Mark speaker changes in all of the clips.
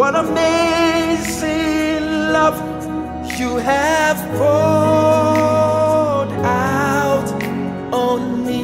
Speaker 1: What amazing love you have poured out on me.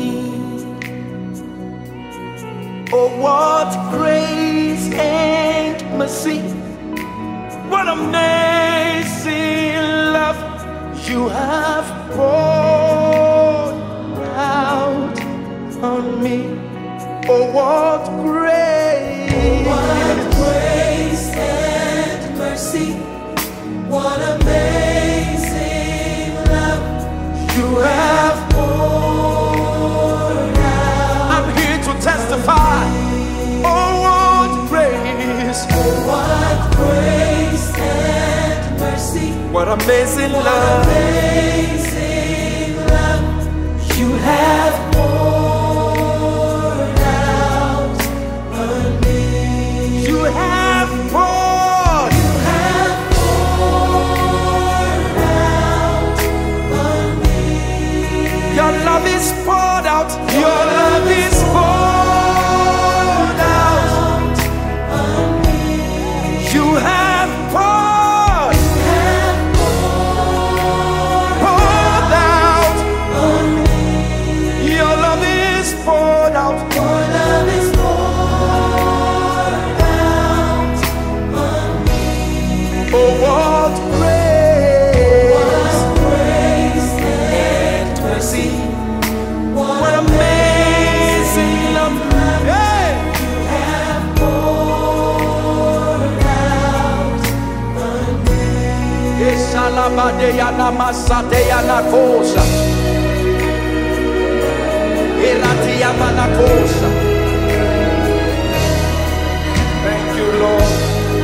Speaker 1: Oh, what grace and mercy. What amazing love you have poured out on me. Oh, what grace.
Speaker 2: Oh, what grace and mercy. What amazing love
Speaker 1: You have
Speaker 2: poured out.
Speaker 1: I'm here to testify. Oh, what grace.
Speaker 2: Oh, what grace and mercy.
Speaker 1: What amazing
Speaker 2: What
Speaker 1: love
Speaker 2: amazing love
Speaker 1: you have.
Speaker 2: poured out on me.
Speaker 1: You have poured.
Speaker 2: You have poured out on me.
Speaker 1: Your love is poured out. Your love is poured out
Speaker 2: on me.
Speaker 1: You have poured.
Speaker 2: Have
Speaker 1: Poured out.
Speaker 2: on me.
Speaker 1: Your love is poured out.
Speaker 2: Your love is poured out on me.
Speaker 1: Oh, what grace.
Speaker 2: What grace and mercy.
Speaker 1: What amazing love. Hey.
Speaker 2: You have poured out on me.
Speaker 1: Esalabadeana masadeana kosa. Eratiamana kosa. Thank you, Lord.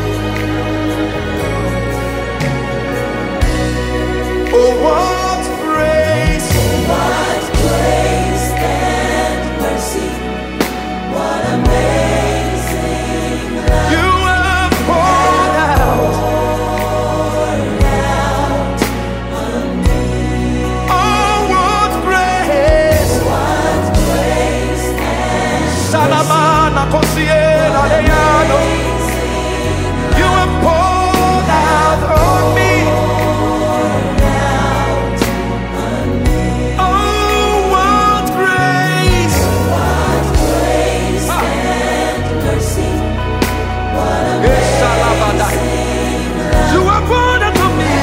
Speaker 1: Oh, what grace.
Speaker 2: What grace and mercy. What amazing love
Speaker 1: You have poured out.
Speaker 2: poured out on me.
Speaker 1: Oh, what grace.
Speaker 2: What grace and
Speaker 1: Salamana Cosiera Leano.
Speaker 2: amazing
Speaker 1: You have poured out on me.
Speaker 2: out on me.
Speaker 1: Oh, what grace.
Speaker 2: What grace and mercy. What
Speaker 1: Yes, Salabada.
Speaker 2: amazing love
Speaker 1: You have poured out on me.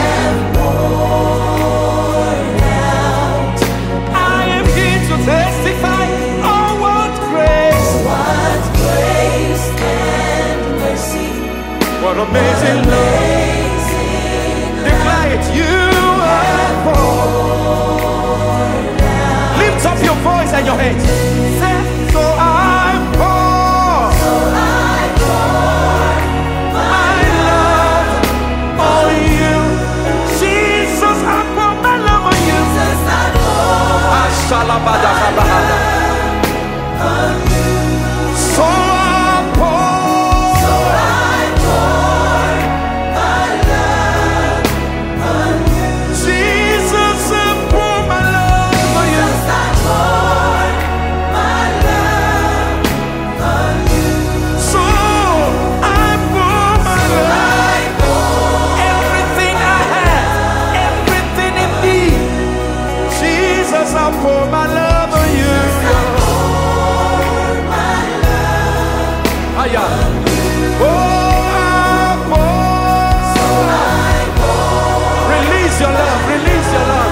Speaker 2: poured out.
Speaker 1: I am here to testify. Oh, what grace.
Speaker 2: What grace and mercy.
Speaker 1: What amazing love.
Speaker 2: Amazing
Speaker 1: Declare it. You have poured. Lift up your voice and your hands. Say, so I pour
Speaker 2: I pour
Speaker 1: my love on you. Jesus, I pour my love on you.
Speaker 2: Jesus, I pour
Speaker 1: Ashalabada kabahada.
Speaker 2: on you.
Speaker 1: So I pour.
Speaker 2: So I pour my love on you.
Speaker 1: Jesus, I pour my love on you.
Speaker 2: Jesus, I pour my love on you.
Speaker 1: So I pour my love.
Speaker 2: I pour
Speaker 1: Everything I have, everything in me. Jesus, I pour my love on you.
Speaker 2: my love.
Speaker 1: Aya. Oh, I pour.
Speaker 2: I pour
Speaker 1: Release your love, release your love.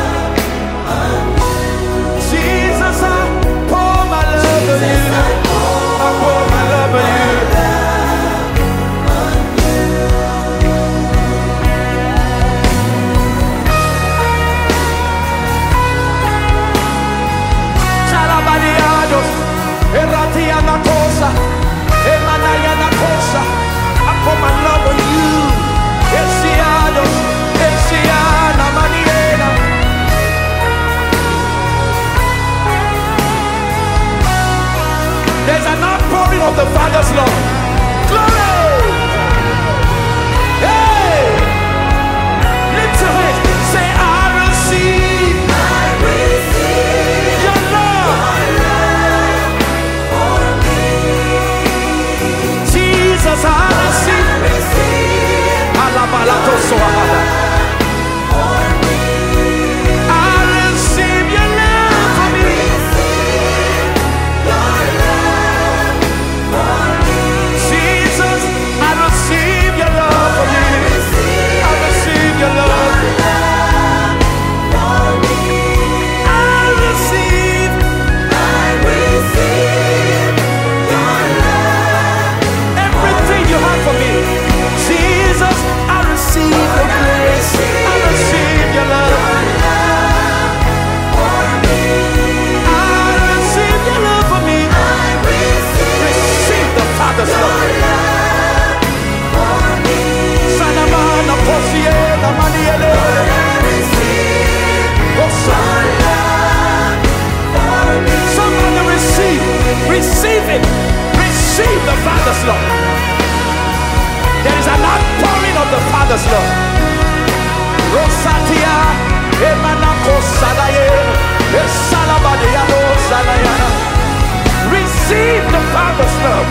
Speaker 1: Jesus, I pour my love on you. I pour my love on you. Chalabadiados, Erratiana cosa, Emanayana cosa. I pour my love on you. Esiados, Esiana Maniera. There's an outpouring of the Father's love. Glory! Hey! Lift your hands. Say, I receive your love. Jesus, I receive receive, receive the Father's love. There is an outpouring of the Father's love. Rosatia, Emanako Sadaye, Esalabadiano Salayana. Receive the Father's love.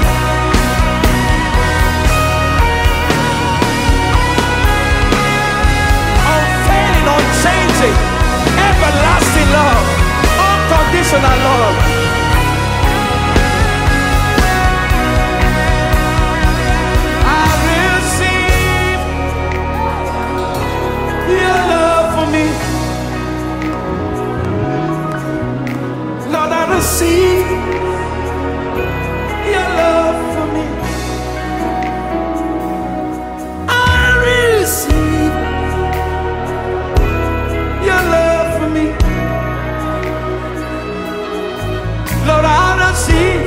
Speaker 1: Unfailing, unchanging, everlasting love, unconditional love. I receive your love for me. Lord, I receive your love for me. I receive your love for me. Lord, I receive.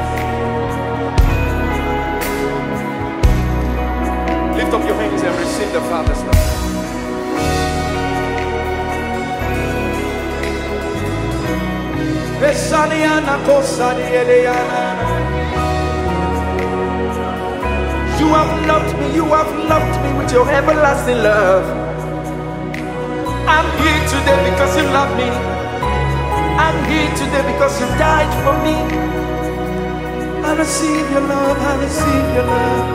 Speaker 1: Lift up your hands and receive the Father's love. You have loved me, you have loved me with your everlasting love. I'm here today because you love me. I'm here today because you died for me. I receive your love, I receive your love.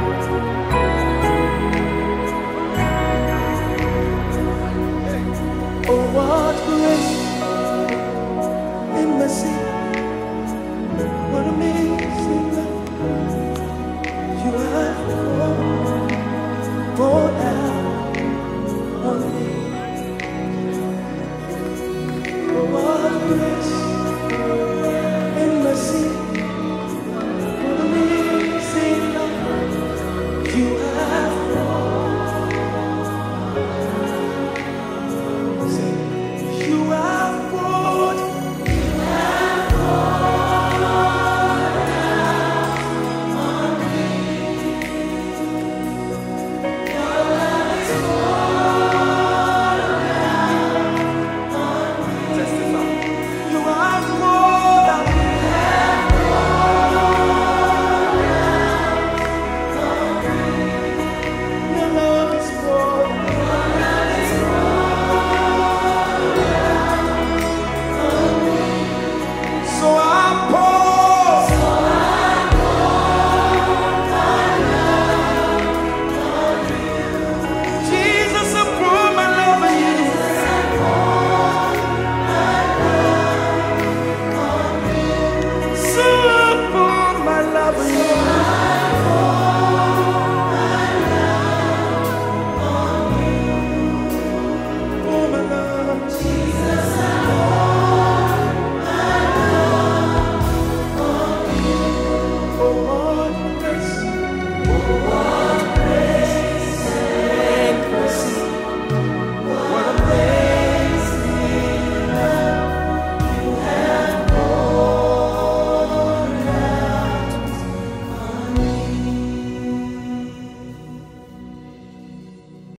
Speaker 1: Oh, what grace and mercy, what amazing love you have poured out on me. Oh, what grace